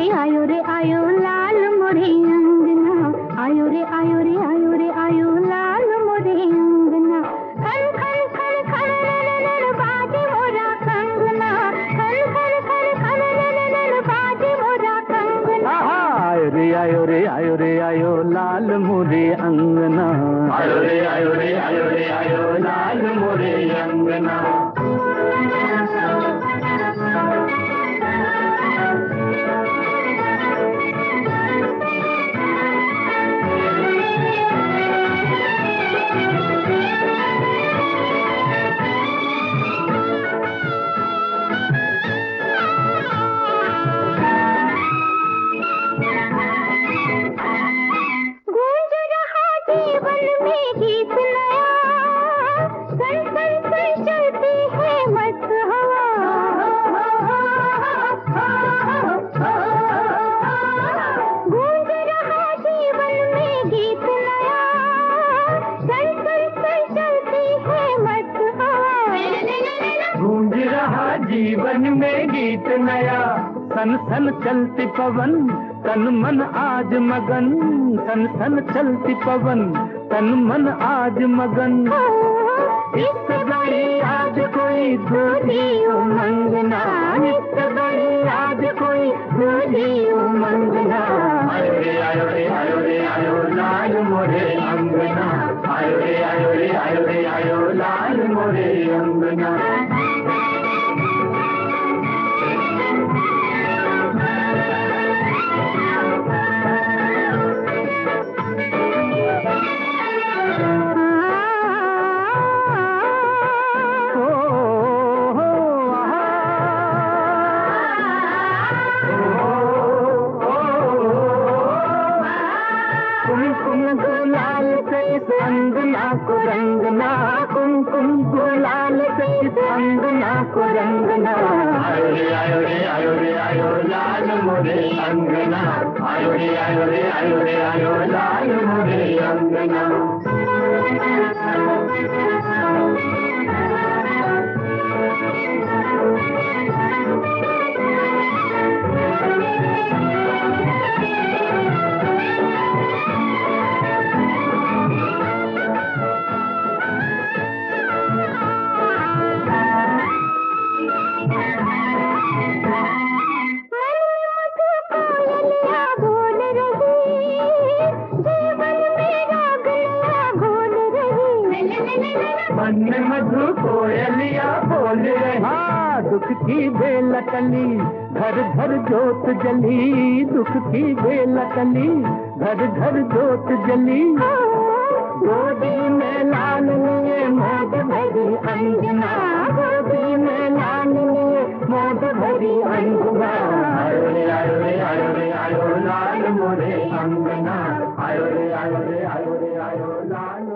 आयो रे आयो लाल मोरे अंगना, आयो रे आयो रे आयो रे आयो लाल मोरे अंगना। खन खन खन खन नन बाजे मोरा कंगना, खन खन खन खन नन बाजे मोरा कंगना। आयो रे आयो रे आयो रे आयो लाल मोरे अंगना, आयो रे आयो रे आयो रे आयो लाल मोरे अंगना। गूंज रहा जीवन में गीत नया, सन सन चलती पवन तन मन आज मगन, सन सन चलती पवन तन मन आज मगन। इस घड़ी आज कोई दूधी उमंगना, इस घड़ी आज कोई दूधी उमंगना। आयो रे आयो रे आयो रे आयो लाल मोरे अंगना, आयो रे आयो रे आयो रे आयो लाल मोरे अंगना। कुमकुम गुलाल से इस अंगना को रंगना, कुमकुम गुलाल से इस अंगना को रंगना। आयो रे आयो रे आयो रे आयो लाल मोरे अंगना, आयो रे आयो रे आयो रे आयो लाल मोरे अंगना। मन में मधु कोयलिया बोल रही, हाँ दुख की बेला कली घर घर जोत जली, दुख की बेला कली घर घर जोत जली। गोदी में लाल लिए मोद भरी अंजना, गोदी में लाल लिए मोद भरी अंजना। आयो रे आयो रे आयो रे आयो लाल मोरे अंगना, आयो रे आयो रे आयो रे आयो लाल